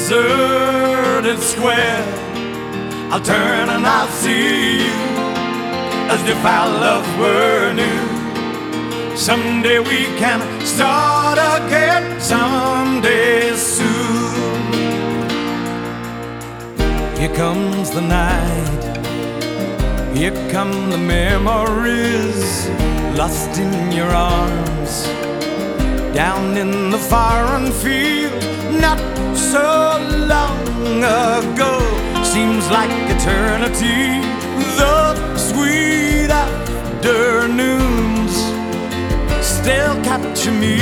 deserted square, I'll turn and I'll see you as if our love were new. Someday we can start again, someday soon. Here comes the night, here come the memories, lost in your arms, down in the foreign field, not so long ago. Seems like eternity, the sweet afternoons still capture me.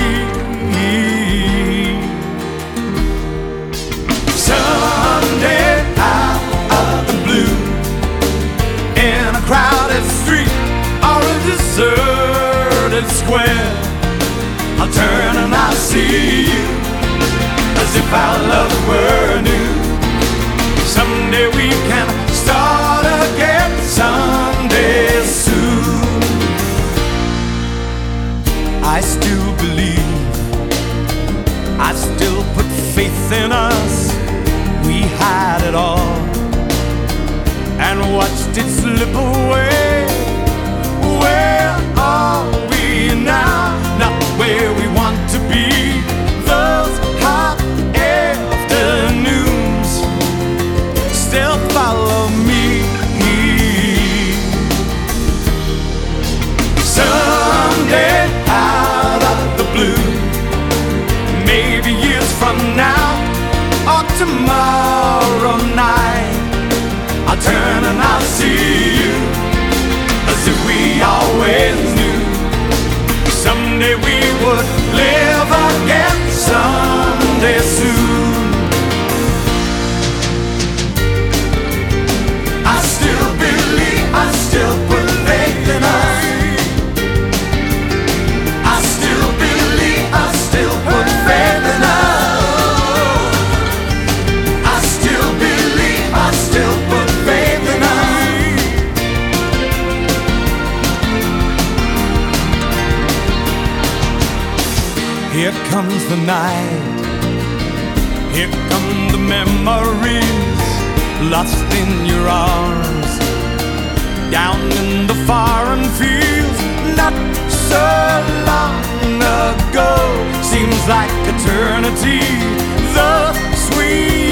Someday out of the blue, in a crowded street or a deserted square, I'll turn and I'll see you as if our love were new. Someday we can start again, someday soon. I still believe, I still put faith in us. We had it all and watched it slip away. Where are we now? Not where we want to be. Those hot afternoons still follow me. Someday out of the blue, maybe years from now or tomorrow night, I'll turn and I'll see you as if we always knew. Someday we would live again, someday soon. I still believe, I still put faith in us. I still believe, I still put faith in us. I still believe, I still put faith in us. Here comes the night, here come the memories, lost in your arms, down in the foreign fields, not so long ago. Seems like eternity, the sweet